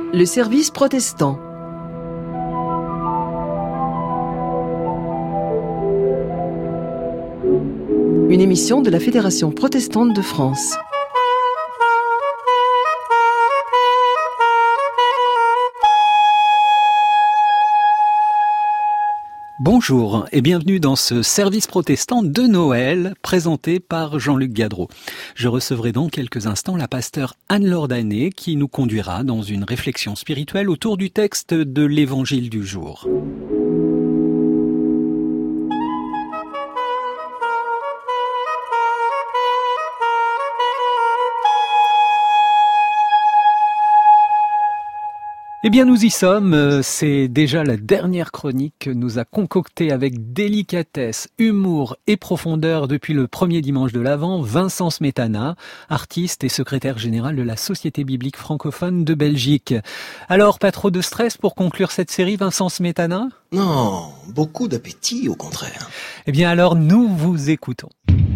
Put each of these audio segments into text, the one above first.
Le service protestant. Une émission de la Fédération protestante de France. Bonjour et bienvenue dans ce service protestant de Noël présenté par Jean-Luc Gadreau. Je recevrai dans quelques instants la pasteure Anne-Laure Danet qui nous conduira dans une réflexion spirituelle autour du texte de l'Évangile du jour. Eh bien nous y sommes, c'est déjà la dernière chronique que nous a concoctée avec délicatesse, humour et profondeur depuis le premier dimanche de l'Avent, Vincent Smetana, artiste et secrétaire général de la Société biblique francophone de Belgique. Alors, pas trop de stress pour conclure cette série, Vincent Smetana ? Non, beaucoup d'appétit au contraire. Eh bien alors, nous vous écoutons.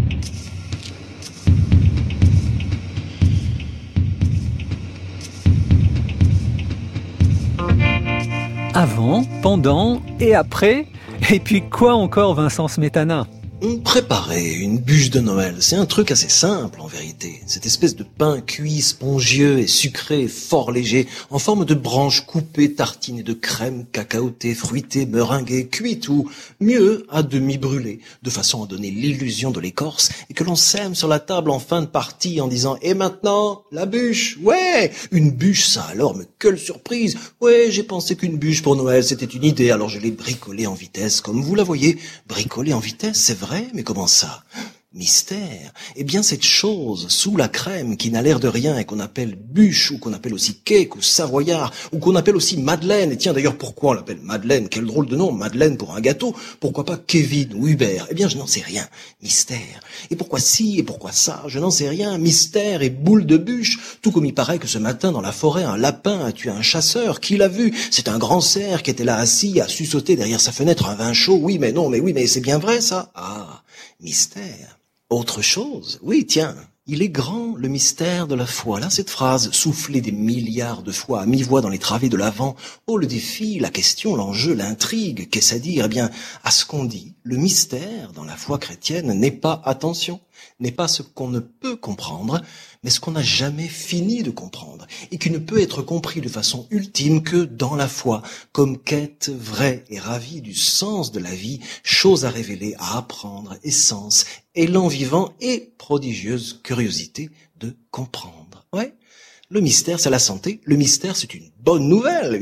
Avant, pendant et après. Et puis quoi encore, Vincent Smetana ? Préparer une bûche de Noël, c'est un truc assez simple en vérité. Cette espèce de pain cuit, spongieux et sucré, fort léger, en forme de branches coupées, tartinées de crème, cacaotée, fruitée, meringuée, cuite ou, mieux, à demi brûlée, de façon à donner l'illusion de l'écorce et que l'on sème sur la table en fin de partie en disant « Et maintenant, la bûche ! Ouais ! Une bûche, ça alors, mais quelle surprise ! Ouais, j'ai pensé qu'une bûche pour Noël, c'était une idée, alors je l'ai bricolée en vitesse, comme vous la voyez. Bricolée en vitesse, c'est vrai. Mais comment ça ? Mystère. Eh bien, cette chose sous la crème qui n'a l'air de rien et qu'on appelle bûche ou qu'on appelle aussi cake ou savoyard ou qu'on appelle aussi madeleine. Et tiens, d'ailleurs, pourquoi on l'appelle madeleine ? Quel drôle de nom, madeleine pour un gâteau. Pourquoi pas Kevin ou Hubert ? Eh bien, je n'en sais rien. Mystère. Et pourquoi ci et pourquoi ça ? Je n'en sais rien. Mystère et boule de bûche. Tout comme il paraît que ce matin, dans la forêt, un lapin a tué un chasseur. Qui l'a vu ? C'est un grand cerf qui était là assis, a suçoté derrière sa fenêtre un vin chaud. Oui, mais c'est bien vrai, ça ? Ah, mystère. Autre chose, oui, tiens, il est grand le mystère de la foi. Là, cette phrase, soufflée des milliards de fois à mi-voix dans les travées de l'Avent. Oh, le défi, la question, l'enjeu, l'intrigue, qu'est-ce à dire ? Eh bien, à ce qu'on dit, le mystère dans la foi chrétienne n'est pas, attention, n'est pas ce qu'on ne peut comprendre, mais ce qu'on n'a jamais fini de comprendre, et qui ne peut être compris de façon ultime que dans la foi, comme quête vraie et ravie du sens de la vie, chose à révéler, à apprendre, essence, élan vivant et prodigieuse curiosité de comprendre. Ouais. Le mystère, c'est la santé. Le mystère, c'est une bonne nouvelle.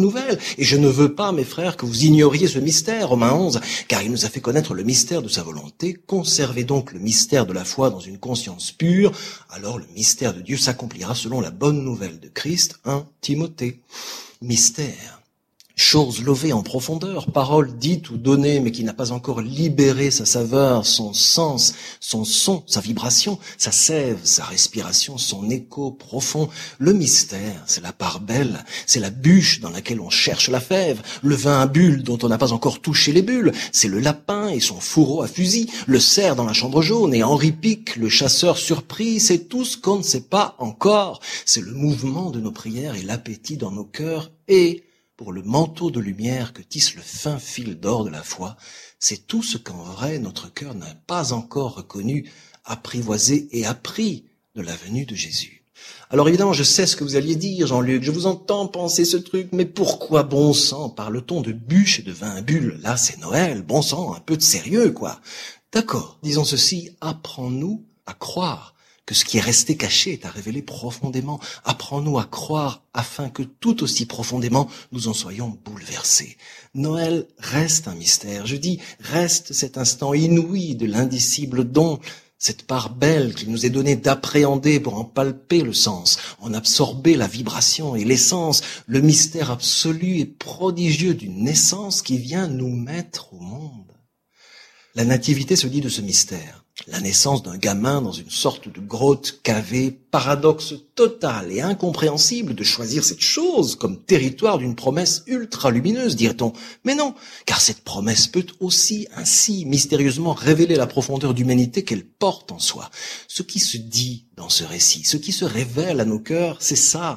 Et je ne veux pas, mes frères, que vous ignoriez ce mystère, Romains 11, car il nous a fait connaître le mystère de sa volonté. Conservez donc le mystère de la foi dans une conscience pure. Alors le mystère de Dieu s'accomplira selon la bonne nouvelle de Christ. 1 Timothée. Mystère. Chose levée en profondeur, parole dite ou donnée, mais qui n'a pas encore libéré sa saveur, son sens, son son, sa vibration, sa sève, sa respiration, son écho profond. Le mystère, c'est la part belle, c'est la bûche dans laquelle on cherche la fève, le vin à bulles dont on n'a pas encore touché les bulles, c'est le lapin et son fourreau à fusil, le cerf dans la chambre jaune et Henri Pic, le chasseur surpris, c'est tout ce qu'on ne sait pas encore. C'est le mouvement de nos prières et l'appétit dans nos cœurs et pour le manteau de lumière que tisse le fin fil d'or de la foi, c'est tout ce qu'en vrai notre cœur n'a pas encore reconnu, apprivoisé et appris de la venue de Jésus. Alors évidemment, je sais ce que vous alliez dire, Jean-Luc, je vous entends penser ce truc, mais pourquoi bon sang parle-t-on de bûche et de vin à bulles ? Là, c'est Noël, bon sang, un peu de sérieux, quoi. D'accord, disons ceci, apprends-nous à croire que ce qui est resté caché est à révéler profondément. Apprends-nous à croire afin que tout aussi profondément nous en soyons bouleversés. Noël reste un mystère. Je dis, reste cet instant inouï de l'indicible don, cette part belle qu'il nous est donné d'appréhender pour en palper le sens, en absorber la vibration et l'essence, le mystère absolu et prodigieux d'une naissance qui vient nous mettre au monde. La nativité se dit de ce mystère. La naissance d'un gamin dans une sorte de grotte cavée, paradoxe total et incompréhensible de choisir cette chose comme territoire d'une promesse ultra-lumineuse, dirait-on. Mais non, car cette promesse peut aussi ainsi mystérieusement révéler la profondeur d'humanité qu'elle porte en soi. Ce qui se dit dans ce récit, ce qui se révèle à nos cœurs, c'est ça.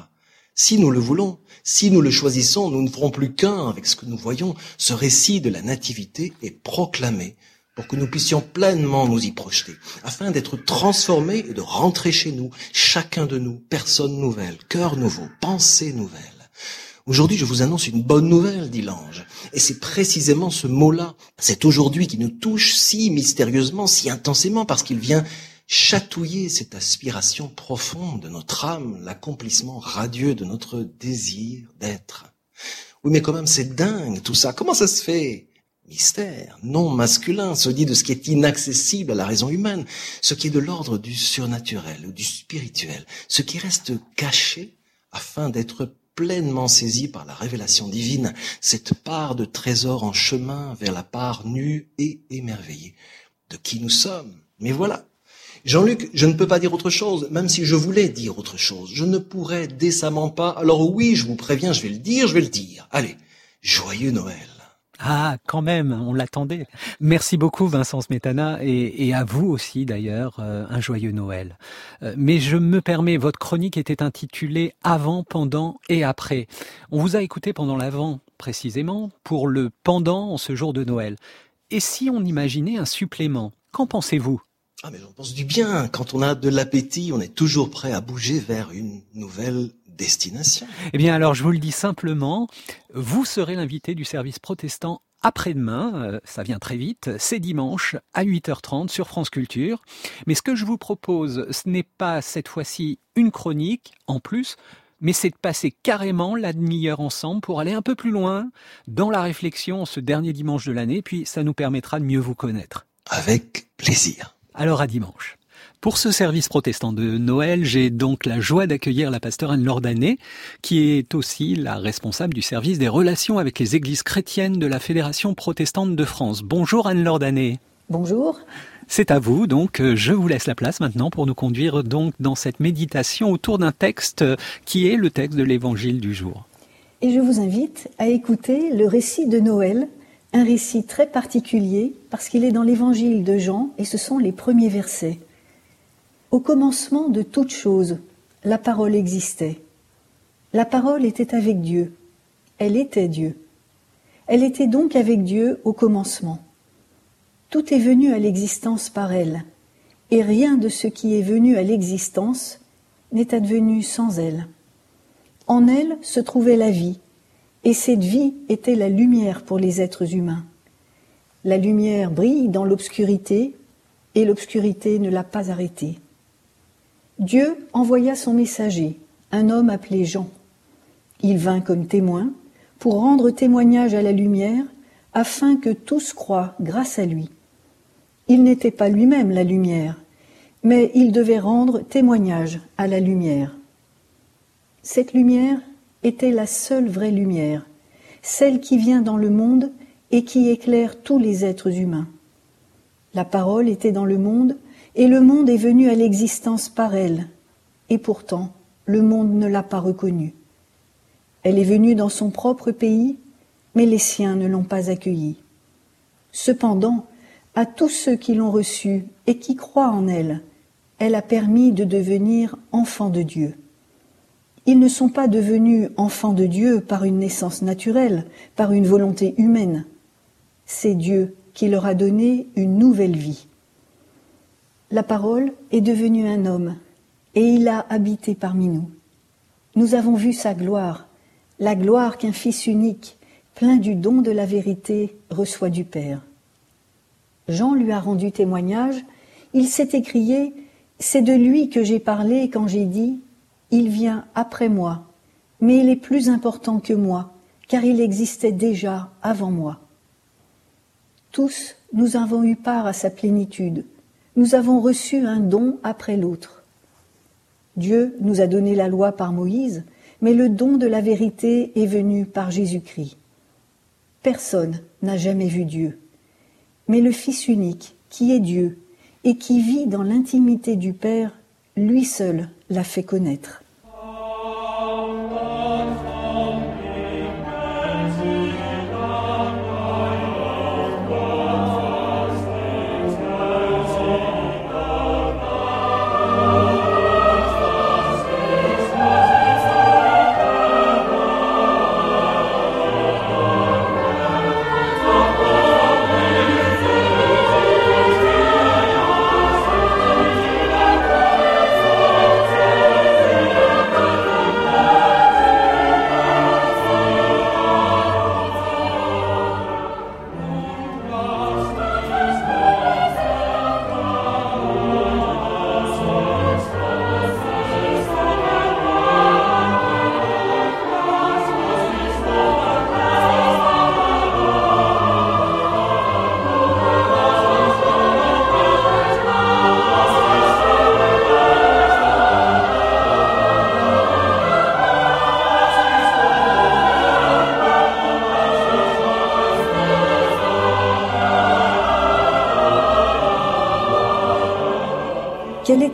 Si nous le voulons, si nous le choisissons, nous ne ferons plus qu'un avec ce que nous voyons. Ce récit de la nativité est proclamé pour que nous puissions pleinement nous y projeter, afin d'être transformés et de rentrer chez nous, chacun de nous, personne nouvelle, cœur nouveau, pensée nouvelle. Aujourd'hui, je vous annonce une bonne nouvelle, dit l'ange. Et c'est précisément ce mot-là, cet aujourd'hui qui nous touche si mystérieusement, si intensément, parce qu'il vient chatouiller cette aspiration profonde de notre âme, l'accomplissement radieux de notre désir d'être. Oui, mais quand même, c'est dingue tout ça. Comment ça se fait? Mystère, non masculin, se dit de ce qui est inaccessible à la raison humaine, ce qui est de l'ordre du surnaturel ou du spirituel, ce qui reste caché afin d'être pleinement saisi par la révélation divine, cette part de trésor en chemin vers la part nue et émerveillée de qui nous sommes. Mais voilà, Jean-Luc, je ne peux pas dire autre chose, même si je voulais dire autre chose. Je ne pourrais décemment pas. Alors oui, je vous préviens, je vais le dire. Allez, joyeux Noël. Ah, quand même, on l'attendait. Merci beaucoup Vincent Smetana et à vous aussi d'ailleurs, un joyeux Noël. Mais je me permets, votre chronique était intitulée Avant, pendant et après. On vous a écouté pendant l'avant précisément, pour le pendant en ce jour de Noël. Et si on imaginait un supplément, qu'en pensez-vous ? Ah mais j'en pense du bien. Quand on a de l'appétit, on est toujours prêt à bouger vers une nouvelle destination. Eh bien alors je vous le dis simplement, vous serez l'invité du service protestant après-demain, ça vient très vite, c'est dimanche à 8h30 sur France Culture. Mais ce que je vous propose, ce n'est pas cette fois-ci une chronique en plus, mais c'est de passer carrément la demi-heure ensemble pour aller un peu plus loin dans la réflexion ce dernier dimanche de l'année, puis ça nous permettra de mieux vous connaître. Avec plaisir. Alors à dimanche. Pour ce service protestant de Noël, j'ai donc la joie d'accueillir la pasteure Anne-Laure Danet, qui est aussi la responsable du service des relations avec les églises chrétiennes de la Fédération protestante de France. Bonjour Anne-Laure Danet. Bonjour. C'est à vous, donc je vous laisse la place maintenant pour nous conduire donc dans cette méditation autour d'un texte qui est le texte de l'évangile du jour. Et je vous invite à écouter le récit de Noël, un récit très particulier parce qu'il est dans l'évangile de Jean et ce sont les premiers versets. Au commencement de toutes choses, la parole existait. La parole était avec Dieu. Elle était Dieu. Elle était donc avec Dieu au commencement. Tout est venu à l'existence par elle, et rien de ce qui est venu à l'existence n'est advenu sans elle. En elle se trouvait la vie, et cette vie était la lumière pour les êtres humains. La lumière brille dans l'obscurité, et l'obscurité ne l'a pas arrêtée. Dieu envoya son messager, un homme appelé Jean. Il vint comme témoin pour rendre témoignage à la lumière, afin que tous croient grâce à lui. Il n'était pas lui-même la lumière, mais il devait rendre témoignage à la lumière. Cette lumière était la seule vraie lumière, celle qui vient dans le monde et qui éclaire tous les êtres humains. La parole était dans le monde, et le monde est venu à l'existence par elle, et pourtant le monde ne l'a pas reconnue. Elle est venue dans son propre pays, mais les siens ne l'ont pas accueillie. Cependant, à tous ceux qui l'ont reçue et qui croient en elle, elle a permis de devenir enfants de Dieu. Ils ne sont pas devenus enfants de Dieu par une naissance naturelle, par une volonté humaine. C'est Dieu qui leur a donné une nouvelle vie. La parole est devenue un homme, et il a habité parmi nous. Nous avons vu sa gloire, la gloire qu'un Fils unique, plein du don de la vérité, reçoit du Père. Jean lui a rendu témoignage, il s'est écrié « C'est de lui que j'ai parlé quand j'ai dit « Il vient après moi, mais il est plus important que moi, car il existait déjà avant moi. » Tous, nous avons eu part à sa plénitude. Nous avons reçu un don après l'autre. Dieu nous a donné la loi par Moïse, mais le don de la vérité est venu par Jésus-Christ. Personne n'a jamais vu Dieu, mais le Fils unique, qui est Dieu et qui vit dans l'intimité du Père, lui seul l'a fait connaître.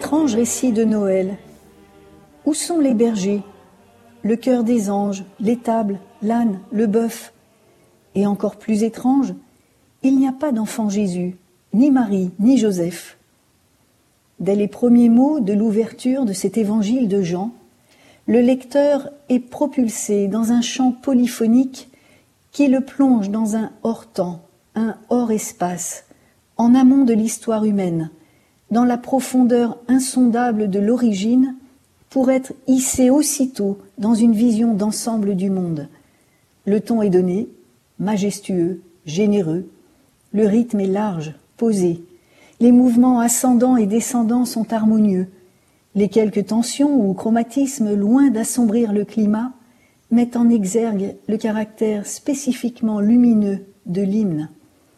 Étrange récit de Noël. Où sont les bergers, le chœur des anges, l'étable, l'âne, le bœuf? Et encore plus étrange, il n'y a pas d'enfant Jésus, ni Marie, ni Joseph. Dès les premiers mots de l'ouverture de cet évangile de Jean, le lecteur est propulsé dans un chant polyphonique qui le plonge dans un hors-temps, un hors-espace, en amont de l'histoire humaine, dans la profondeur insondable de l'origine, pour être hissé aussitôt dans une vision d'ensemble du monde. Le ton est donné, majestueux, généreux, le rythme est large, posé, les mouvements ascendants et descendants sont harmonieux, les quelques tensions ou chromatismes, loin d'assombrir le climat, mettent en exergue le caractère spécifiquement lumineux de l'hymne.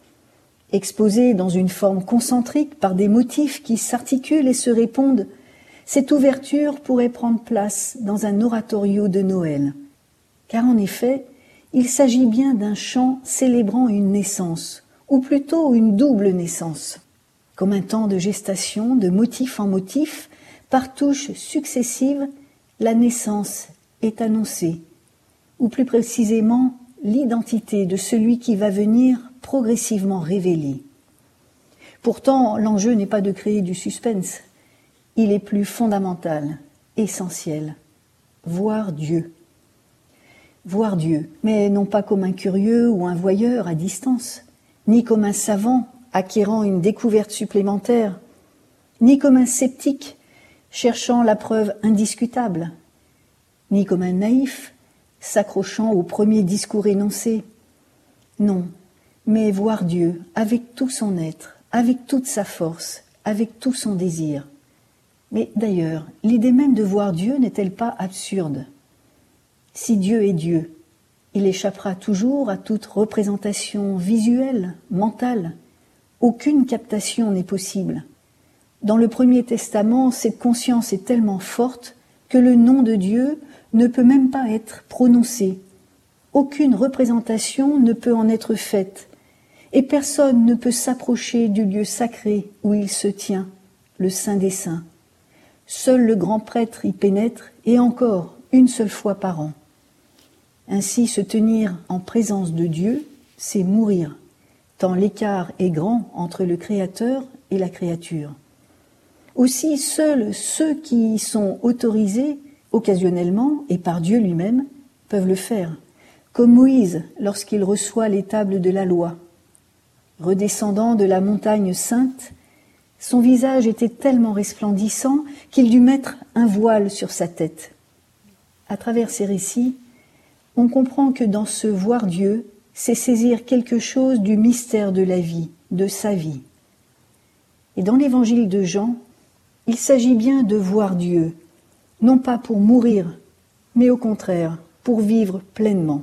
Exposé dans une forme concentrique par des motifs qui s'articulent et se répondent, cette ouverture pourrait prendre place dans un oratorio de Noël. Car en effet, il s'agit bien d'un chant célébrant une naissance, ou plutôt une double naissance. Comme un temps de gestation, de motif en motif, par touches successives, la naissance est annoncée, ou plus précisément l'identité de celui qui va venir progressivement révélée. Pourtant, l'enjeu n'est pas de créer du suspense, il est plus fondamental, essentiel, voir Dieu. Voir Dieu, mais non pas comme un curieux ou un voyeur à distance, ni comme un savant acquérant une découverte supplémentaire, ni comme un sceptique cherchant la preuve indiscutable, ni comme un naïf s'accrochant au premier discours énoncé. Non, mais voir Dieu avec tout son être, avec toute sa force, avec tout son désir. Mais d'ailleurs, l'idée même de voir Dieu n'est-elle pas absurde? Si Dieu est Dieu, il échappera toujours à toute représentation visuelle, mentale. Aucune captation n'est possible. Dans le Premier Testament, cette conscience est tellement forte que le nom de Dieu ne peut même pas être prononcé. Aucune représentation ne peut en être faite, et personne ne peut s'approcher du lieu sacré où il se tient, le Saint des Saints. Seul le grand prêtre y pénètre, et encore une seule fois par an. Ainsi, se tenir en présence de Dieu, c'est mourir, tant l'écart est grand entre le Créateur et la créature. Aussi, seuls ceux qui y sont autorisés, occasionnellement et par Dieu lui-même, peuvent le faire, comme Moïse lorsqu'il reçoit les tables de la loi. Redescendant de la montagne sainte, son visage était tellement resplendissant qu'il dut mettre un voile sur sa tête. À travers ces récits, on comprend que dans ce voir Dieu, c'est saisir quelque chose du mystère de la vie, de sa vie. Et dans l'évangile de Jean, il s'agit bien de voir Dieu, non pas pour mourir, mais au contraire, pour vivre pleinement.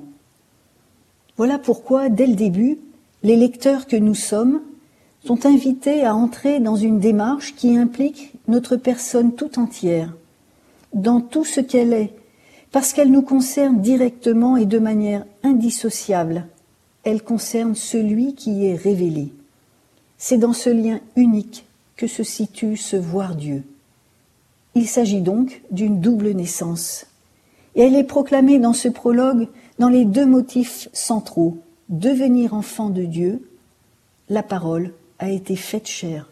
Voilà pourquoi, dès le début, les lecteurs que nous sommes sont invités à entrer dans une démarche qui implique notre personne tout entière, dans tout ce qu'elle est, parce qu'elle nous concerne directement et de manière indissociable. Elle concerne celui qui est révélé. C'est dans ce lien unique que se situe ce voir Dieu. Il s'agit donc d'une double naissance. Et elle est proclamée dans ce prologue dans les deux motifs centraux. Devenir enfant de Dieu, la parole a été faite chair.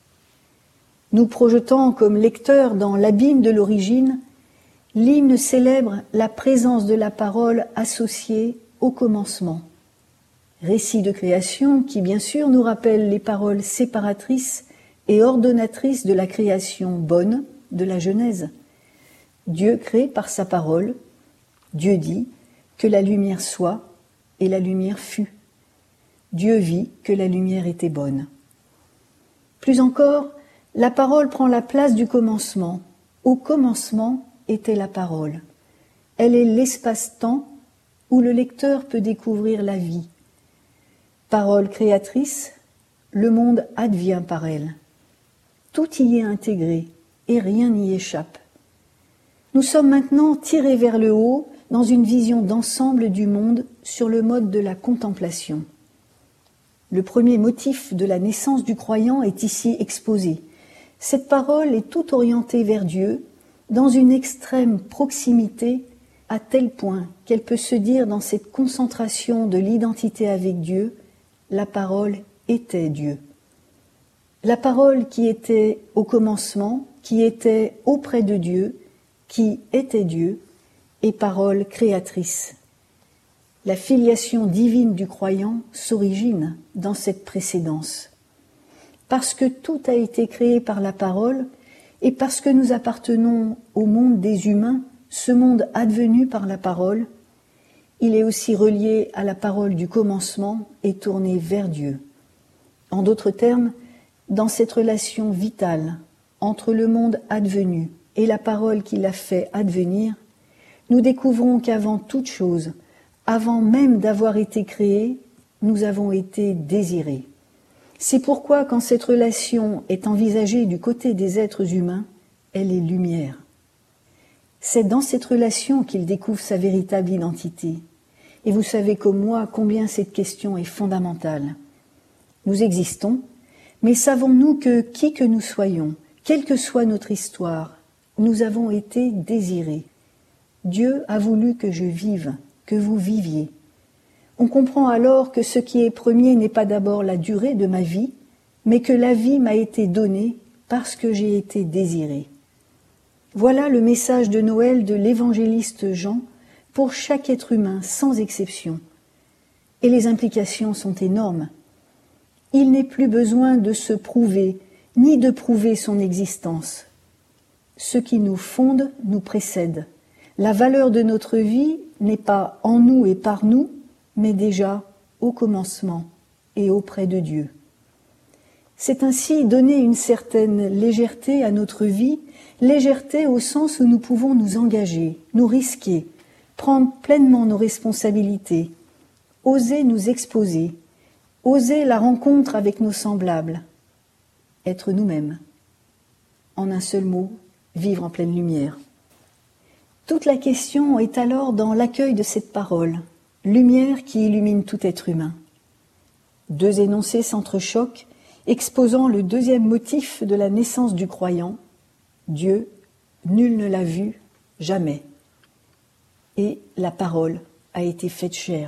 Nous projetant comme lecteurs dans l'abîme de l'origine, l'hymne célèbre la présence de la parole associée au commencement. Récit de création qui, bien sûr, nous rappelle les paroles séparatrices et ordonnatrices de la création bonne de la Genèse. Dieu crée par sa parole, Dieu dit que la lumière soit, et la lumière fut. Dieu vit que la lumière était bonne. Plus encore, la parole prend la place du commencement. Au commencement était la parole. Elle est l'espace-temps où le lecteur peut découvrir la vie. Parole créatrice, le monde advient par elle. Tout y est intégré et rien n'y échappe. Nous sommes maintenant tirés vers le haut dans une vision d'ensemble du monde sur le mode de la contemplation. Le premier motif de la naissance du croyant est ici exposé, Cette parole est toute orientée vers Dieu, dans une extrême proximité, à tel point qu'elle peut se dire dans cette concentration de l'identité avec Dieu, la parole était Dieu. La parole qui était au commencement, qui était auprès de Dieu, qui était Dieu, et parole créatrice. La filiation divine du croyant s'origine dans cette précédence. Parce que tout a été créé par la parole, et parce que nous appartenons au monde des humains, ce monde advenu par la parole, il est aussi relié à la parole du commencement et tourné vers Dieu. En d'autres termes, dans cette relation vitale entre le monde advenu et la parole qui l'a fait advenir, nous découvrons qu'avant toute chose, avant même d'avoir été créés, nous avons été désirés. C'est pourquoi, quand cette relation est envisagée du côté des êtres humains, elle est lumière. C'est dans cette relation qu'il découvre sa véritable identité. Et vous savez comme moi combien cette question est fondamentale. Nous existons, mais savons-nous que qui que nous soyons, quelle que soit notre histoire, nous avons été désirés. Dieu a voulu que je vive, que vous viviez. On comprend alors que ce qui est premier n'est pas d'abord la durée de ma vie, mais que la vie m'a été donnée parce que j'ai été désiré. Voilà le message de Noël de l'évangéliste Jean pour chaque être humain, sans exception. Et les implications sont énormes. Il n'est plus besoin de se prouver, ni de prouver son existence. Ce qui nous fonde nous précède. La valeur de notre vie n'est pas en nous et par nous, mais déjà au commencement et auprès de Dieu. C'est ainsi donner une certaine légèreté à notre vie, légèreté au sens où nous pouvons nous engager, nous risquer, prendre pleinement nos responsabilités, oser nous exposer, oser la rencontre avec nos semblables, être nous-mêmes. En un seul mot, vivre en pleine lumière. Toute la question est alors dans l'accueil de cette parole, lumière qui illumine tout être humain. Deux énoncés s'entrechoquent, exposant le deuxième motif de la naissance du croyant, Dieu, nul ne l'a vu, jamais. Et la parole a été faite chair.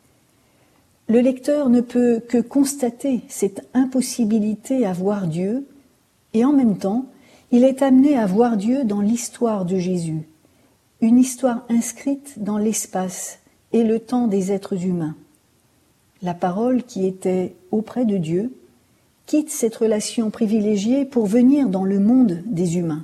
Le lecteur ne peut que constater cette impossibilité à voir Dieu, et en même temps, il est amené à voir Dieu dans l'histoire de Jésus, une histoire inscrite dans l'espace et le temps des êtres humains. La parole qui était auprès de Dieu quitte cette relation privilégiée pour venir dans le monde des humains.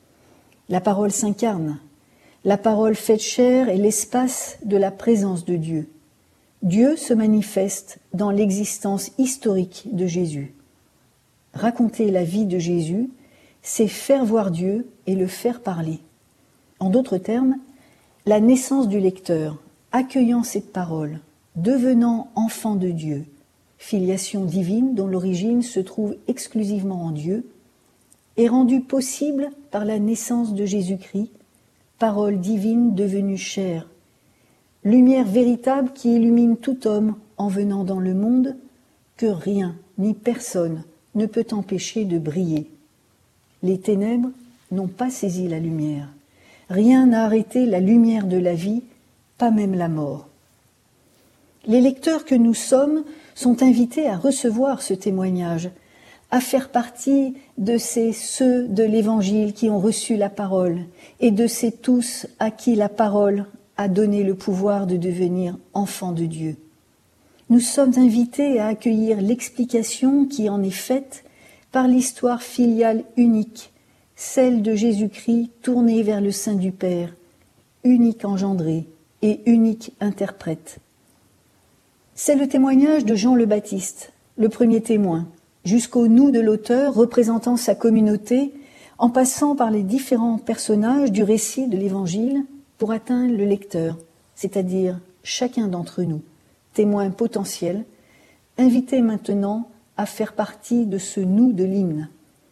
La parole s'incarne. La parole faite chair est l'espace de la présence de Dieu. Dieu se manifeste dans l'existence historique de Jésus. Raconter la vie de Jésus, c'est faire voir Dieu et le faire parler. En d'autres termes, la naissance du lecteur, accueillant cette parole, devenant enfant de Dieu, filiation divine dont l'origine se trouve exclusivement en Dieu, est rendue possible par la naissance de Jésus-Christ, parole divine devenue chair, lumière véritable qui illumine tout homme en venant dans le monde, que rien ni personne ne peut empêcher de briller. Les ténèbres n'ont pas saisi la lumière. Rien n'a arrêté la lumière de la vie, pas même la mort. Les lecteurs que nous sommes sont invités à recevoir ce témoignage, à faire partie de ceux de l'Évangile qui ont reçu la parole et de ces tous à qui la parole a donné le pouvoir de devenir enfants de Dieu. Nous sommes invités à accueillir l'explication qui en est faite par l'histoire filiale unique, celle de Jésus-Christ tournée vers le sein du Père, unique engendré et unique interprète. C'est le témoignage de Jean le Baptiste, le premier témoin, jusqu'au nous de l'auteur représentant sa communauté, en passant par les différents personnages du récit de l'Évangile pour atteindre le lecteur, c'est-à-dire chacun d'entre nous, témoin potentiel, invité maintenant à faire partie de ce nous de l'hymne.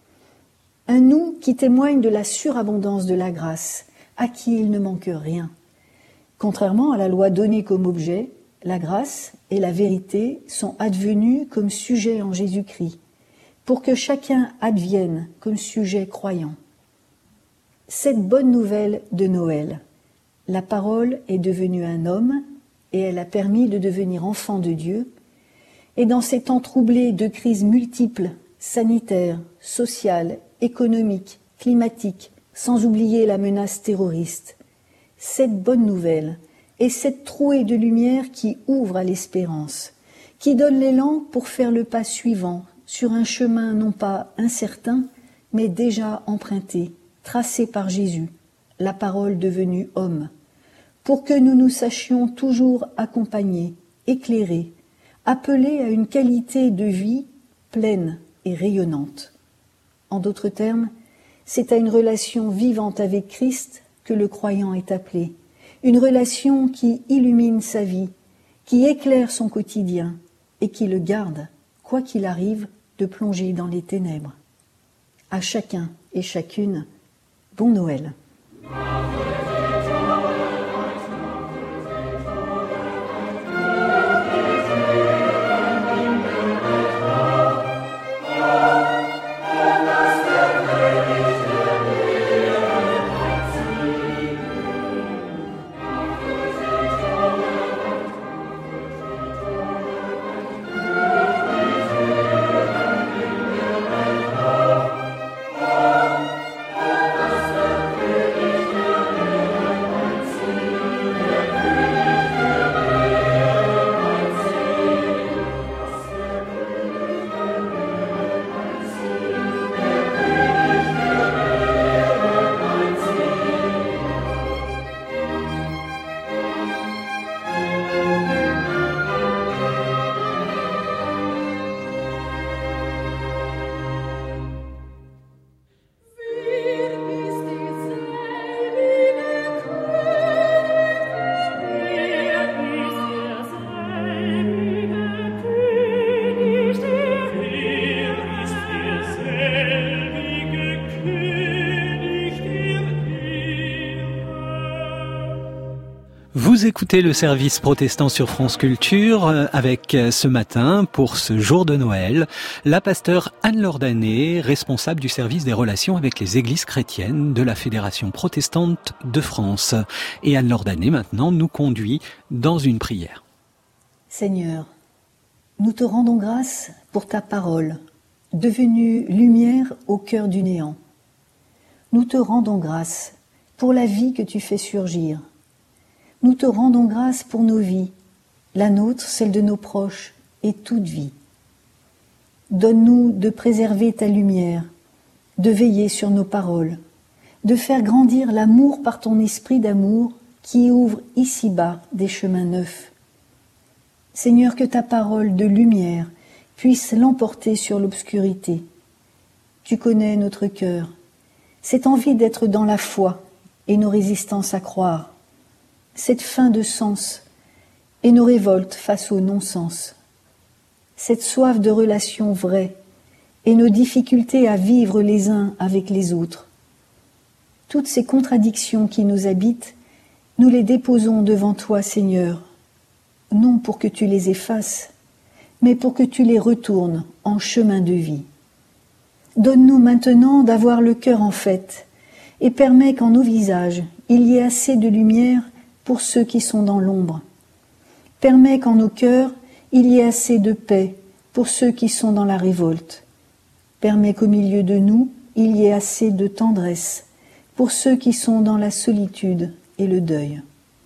Un nous qui témoigne de la surabondance de la grâce, à qui il ne manque rien. Contrairement à la loi donnée comme objet, la grâce et la vérité sont advenues comme sujet en Jésus-Christ, pour que chacun advienne comme sujet croyant. Cette bonne nouvelle de Noël, la parole est devenue un homme et elle a permis de devenir enfant de Dieu. Et dans ces temps troublés de crises multiples, sanitaires, sociales, économiques, climatiques, sans oublier la menace terroriste, cette bonne nouvelle est cette trouée de lumière qui ouvre à l'espérance, qui donne l'élan pour faire le pas suivant sur un chemin non pas incertain, mais déjà emprunté, tracé par Jésus, la parole devenue homme, pour que nous nous sachions toujours accompagnés, éclairés, appelés à une qualité de vie pleine et rayonnante. En d'autres termes, c'est à une relation vivante avec Christ que le croyant est appelé, une relation qui illumine sa vie, qui éclaire son quotidien et qui le garde, quoi qu'il arrive, de plonger dans les ténèbres. À chacun et chacune, bon Noël. Vous écoutez le service protestant sur France Culture avec ce matin, pour ce jour de Noël, la pasteure Anne-Laure Danet, responsable du service des relations avec les églises chrétiennes de la Fédération protestante de France. Et Anne-Laure Danet, maintenant, nous conduit dans une prière. Seigneur, nous te rendons grâce pour ta parole, devenue lumière au cœur du néant. Nous te rendons grâce pour la vie que tu fais surgir. Nous te rendons grâce pour nos vies, la nôtre, celle de nos proches et toute vie. Donne-nous de préserver ta lumière, de veiller sur nos paroles, de faire grandir l'amour par ton esprit d'amour qui ouvre ici-bas des chemins neufs. Seigneur, que ta parole de lumière puisse l'emporter sur l'obscurité. Tu connais notre cœur, cette envie d'être dans la foi et nos résistances à croire, cette faim de sens et nos révoltes face au non-sens, cette soif de relations vraies et nos difficultés à vivre les uns avec les autres. Toutes ces contradictions qui nous habitent, nous les déposons devant toi, Seigneur, non pour que tu les effaces, mais pour que tu les retournes en chemin de vie. Donne-nous maintenant d'avoir le cœur en fête et permets qu'en nos visages, il y ait assez de lumière pour ceux qui sont dans l'ombre. Permets qu'en nos cœurs, il y ait assez de paix pour ceux qui sont dans la révolte. Permets qu'au milieu de nous, il y ait assez de tendresse pour ceux qui sont dans la solitude et le deuil.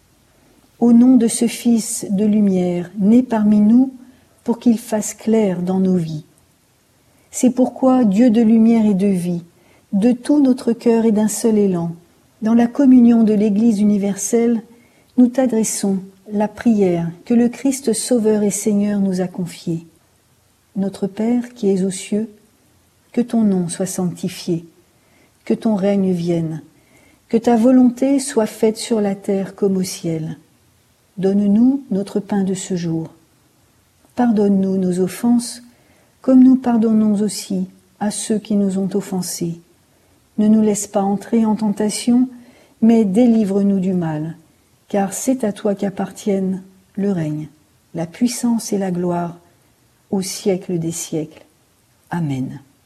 Au nom de ce Fils de lumière, né parmi nous, pour qu'il fasse clair dans nos vies. C'est pourquoi, Dieu de lumière et de vie, de tout notre cœur et d'un seul élan, dans la communion de l'Église universelle, nous t'adressons la prière que le Christ Sauveur et Seigneur nous a confiée. Notre Père qui es aux cieux, que ton nom soit sanctifié, que ton règne vienne, que ta volonté soit faite sur la terre comme au ciel. Donne-nous notre pain de ce jour. Pardonne-nous nos offenses, comme nous pardonnons aussi à ceux qui nous ont offensés. Ne nous laisse pas entrer en tentation, mais délivre-nous du mal. Car c'est à toi qu'appartiennent le règne, la puissance et la gloire, au siècle des siècles. Amen.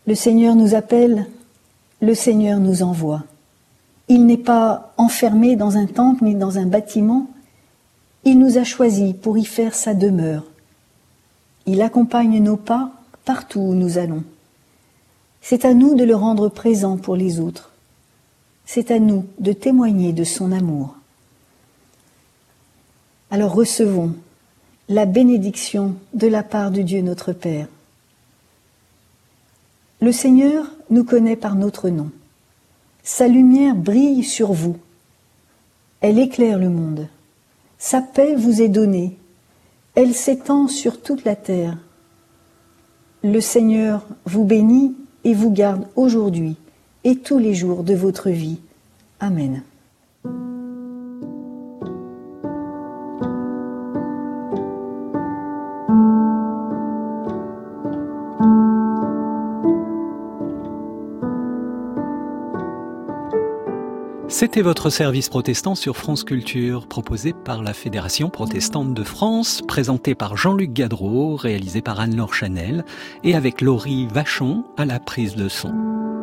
Le Seigneur nous appelle, le Seigneur nous envoie. Il n'est pas enfermé dans un temple ni dans un bâtiment, il nous a choisis pour y faire sa demeure. Il accompagne nos pas partout où nous allons. C'est à nous de le rendre présent pour les autres. C'est à nous de témoigner de son amour. Alors recevons la bénédiction de la part de Dieu notre Père. Le Seigneur nous connaît par notre nom. Sa lumière brille sur vous. Elle éclaire le monde. Sa paix vous est donnée. Elle s'étend sur toute la terre. Le Seigneur vous bénit et vous garde aujourd'hui et tous les jours de votre vie. Amen. C'était votre service protestant sur France Culture, proposé par la Fédération protestante de France, présenté par Jean-Luc Gadreau, réalisé par Anne-Laure Chanel, et avec Laurie Vachon à la prise de son.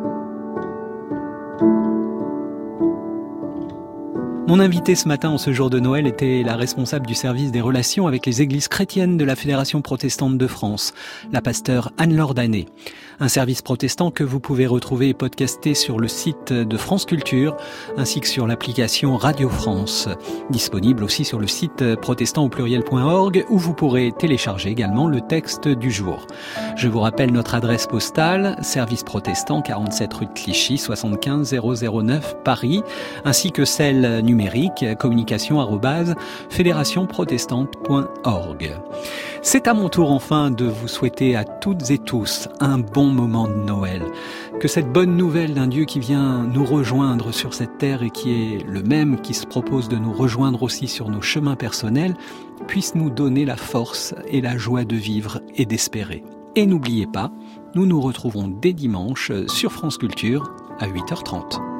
Mon invité ce matin en ce jour de Noël était la responsable du service des relations avec les églises chrétiennes de la Fédération protestante de France, la pasteure Anne-Laure Danet. Un service protestant que vous pouvez retrouver et podcaster sur le site de France Culture ainsi que sur l'application Radio France, disponible aussi sur le site protestant-au-pluriel.org où vous pourrez télécharger également le texte du jour. Je vous rappelle notre adresse postale, service protestant 47 rue de Clichy 75 009 Paris, ainsi que celle numérique communication@fédérationprotestante.org. C'est à mon tour enfin de vous souhaiter à toutes et tous un bon moment de Noël. Que cette bonne nouvelle d'un Dieu qui vient nous rejoindre sur cette terre et qui est le même qui se propose de nous rejoindre aussi sur nos chemins personnels puisse nous donner la force et la joie de vivre et d'espérer. Et n'oubliez pas, nous nous retrouvons dès dimanche sur France Culture à 8h30.